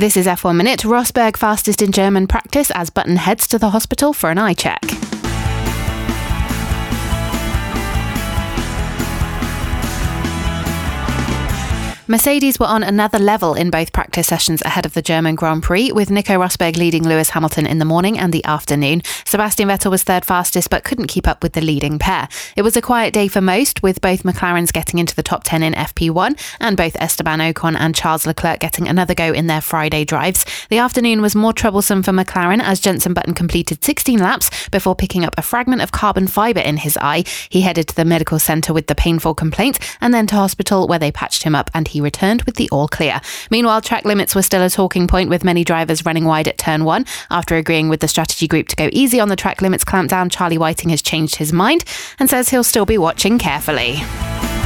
This is F1 Minute. Rosberg fastest in German practice as Button heads to the hospital for an eye check. Mercedes were on another level in both practice sessions ahead of the German Grand Prix, with Nico Rosberg leading Lewis Hamilton in the morning and the afternoon. Sebastian Vettel was third fastest but couldn't keep up with the leading pair. It was a quiet day for most, with both McLarens getting into the top 10 in FP1 and both Esteban Ocon and Charles Leclerc getting another go in their Friday drives. The afternoon was more troublesome for McLaren as Jenson Button completed 16 laps before picking up a fragment of carbon fibre in his eye. He headed to the medical centre with the painful complaint and then to hospital where they patched him up and he returned with the all clear. Meanwhile, track limits were still a talking point, with many drivers running wide at turn 1. After agreeing with the strategy group to go easy on the track limits clampdown, Charlie Whiting has changed his mind and says he'll still be watching carefully.